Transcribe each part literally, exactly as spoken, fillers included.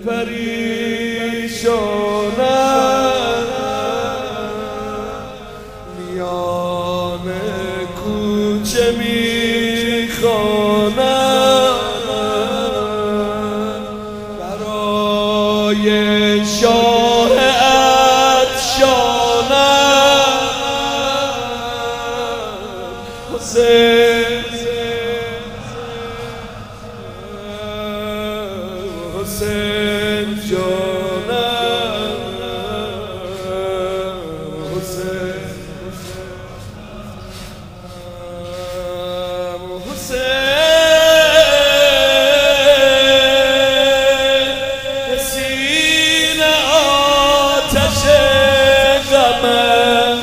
پریشانم میان کوچه میخوانم برای شاه عطشانم حسین حسین جانم حسین حسین سینه آتش غمم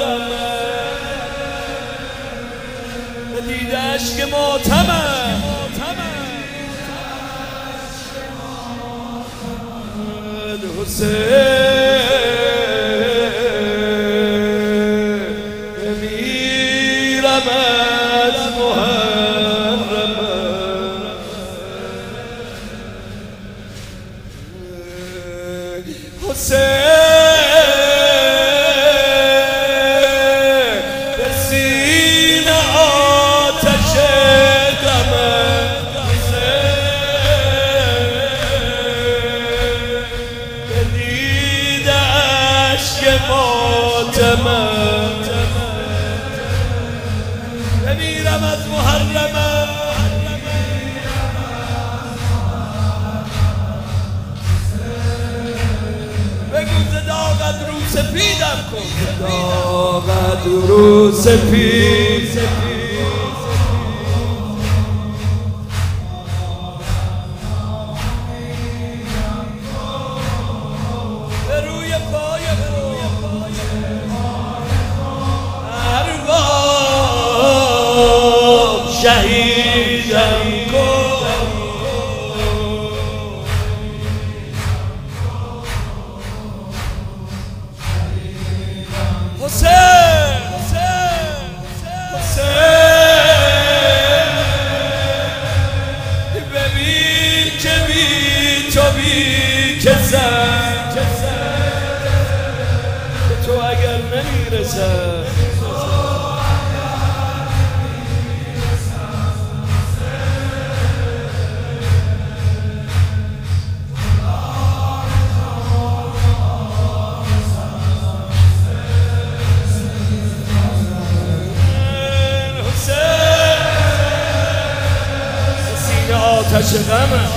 دیده اشک ماتمم حسین میرم از محرم حسین به سینه آتش غمم ماتمم بمیرم از محرمم بگو داغت رو سپیدم کن داغت رو سپید شهیدم کن حسین حسین ببین که بی تو بی کسم به تو اگر نمیرسم آتش غمم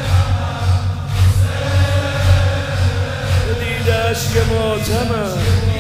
دیده اشک ماتمم